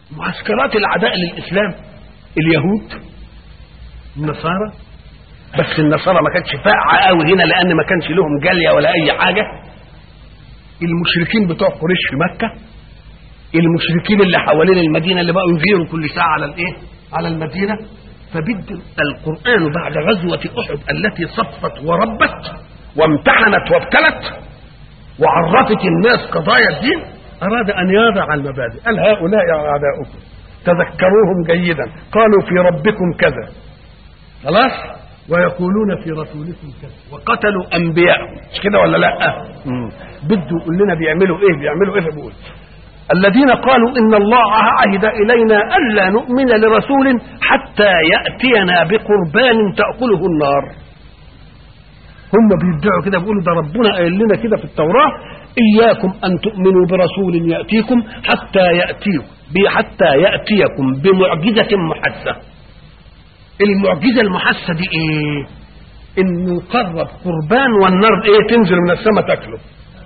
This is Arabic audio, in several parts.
معسكرات العداء للإسلام اليهود النصارى، بس النصارى ما كانتش فاقعة قوي هنا لأن ما كانش لهم جالية ولا أي حاجة. المشركين بتوع قريش في مكة، المشركين اللي حوالين المدينة اللي بقوا يغيروا كل ساعة على الإيه؟ على المدينة. فبد القرآن بعد غزوة أحد التي صفت وربت وامتحنت وابتلت وعرفت الناس قضايا الدين، أراد أن يضع المبادئ. قال هؤلاء أعداؤكم تذكروهم جيدا، قالوا في ربكم كذا، خلاص، ويقولون في رسولكم كذا، وقتلوا أنبياء، مش كده ولا لا؟ بده يقول لنا بيعملوا إيه فبقول الذين قالوا إن الله عهد إلينا ألا نؤمن لرسول حتى يأتينا بقربان تأكله النار. هم بيدعوا كده، بيقولوا ده ربنا قال لنا كده في التوراة إياكم أن تؤمنوا برسول يأتيكم حتى يأتيكم بمعجزة محسة. المعجزة المحسة دي إيه؟ إنه يقرب قربان والنار إيه تنزل من السماء تاكله.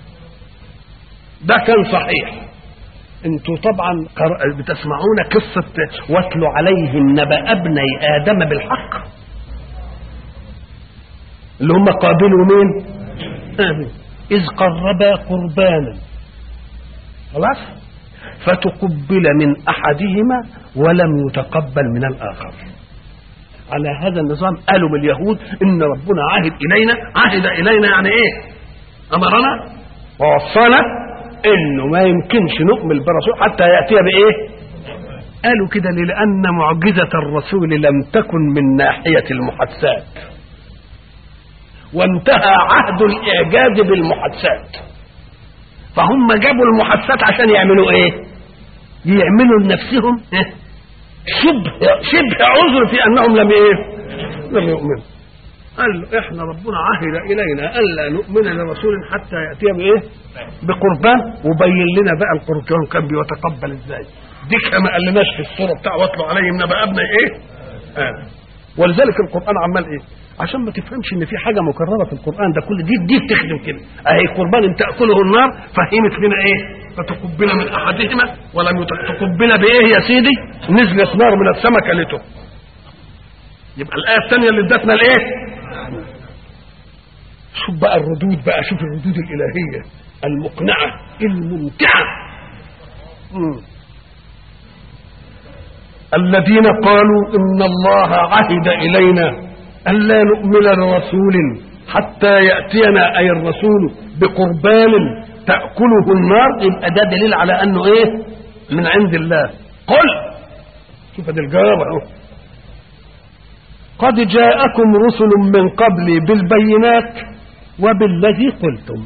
ده كان صحيح. انتوا طبعا بتسمعون قصة واتلوا عليهم نبأ ابني آدم بالحق، اللي هم قابلوا مين؟ إذ قربا قربانا، خلاص، فتقبل من أحدهما ولم يتقبل من الآخر. على هذا النظام قالوا من اليهود إن ربنا عهد إلينا يعني إيه؟ أمرنا ووصانا إنه ما يمكنش نؤمن برسول حتى يأتي بإيه؟ قالوا كده لأن معجزة الرسول لم تكن من ناحية المحادثات، وانتهى عهد الإعجاز بالمحادثات، فهم جابوا المحادثات عشان يعملوا إيه؟ يعملوا لنفسهم شبه عذر في أنهم لم يؤمنوا. قال له احنا ربنا عهد الينا الا نؤمن لرسول حتى ياتي بايه؟ بقربان، وبين لنا بقى القربان كان بيتقبل ازاي. دي ما قالناش في السوره بتاع واتلوا عليهم نبأ ابني ايه؟ ولذلك القران عمال ايه؟ عشان ما تفهمش ان في حاجه مكرره في القران ده كل دي بتخدم كده. اهي قربان تاكله النار فهمت لنا ايه؟ فتقبل من احدهما ولم تقبل بايه يا سيدي؟ نزلت نار من السماء كلته. يبقى الايه الثانيه اللي ادتنا الايه؟ شوف بقى الردود بقى، شوف الردود الإلهية المقنعة الممتعة. الذين قالوا إن الله عهد إلينا ألا نؤمن لرسول حتى يأتينا أي الرسول بقربان تأكله النار، يبقى ده دليل على أنه إيه؟ من عند الله. قل، شوف دي الجواب اهو، قد جاءكم رسل من قبلي بالبينات وبالذي قلتم.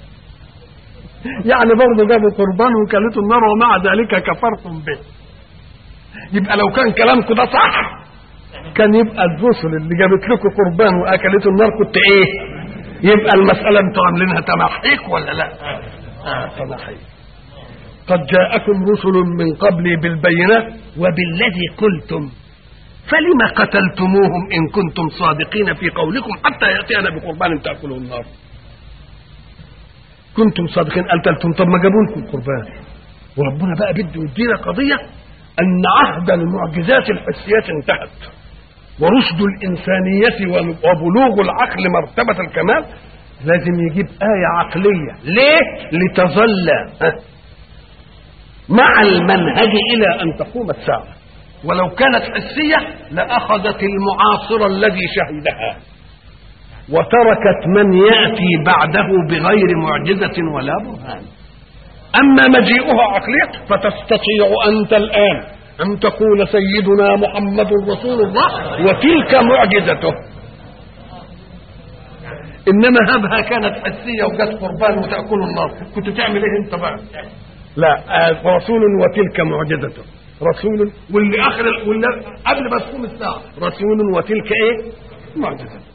يعني برضه جابوا قربان وكلتوا النار ومع ذلك كفرتم به. يبقى لو كان كلامكم ده صح كان يبقى الرسل اللي جابت لكم قربان واكلتوا النار كنت ايه؟ يبقى المسألة انتوا عاملينها تمحيك ولا لا؟ تمحيك. قد جاءكم رسل من قبلي بالبينات وبالذي قلتم فلما قتلتموهم إن كنتم صادقين في قولكم حتى يأتينا بقربان تأكله النار. كنتم صادقين قتلتم، طب ما جابوا لكم قربان. وربنا بقى بده يدينا قضية أن عهد المعجزات الحسيات انتهت، ورشد الإنسانية وبلوغ العقل مرتبة الكمال لازم يجيب آية عقلية. ليه؟ لتظل مع المنهج إلى أن تقوم الساعة. ولو كانت حسية لأخذت المعاصر الذي شهدها وتركت من يأتي بعده بغير معجزة ولا برهان. أما مجيئها عقلية فتستطيع أنت الآن أن تقول سيدنا محمد رسول الله وتلك معجزته. إنما هبها كانت حسية وجت قربان وتأكل النار، كنت تعمل إيه أنت بقى؟ لا، رسول وتلك معجزته، رسول واللي قبل ما تقوم الساعة رسول وتلك ايه؟ معجزة.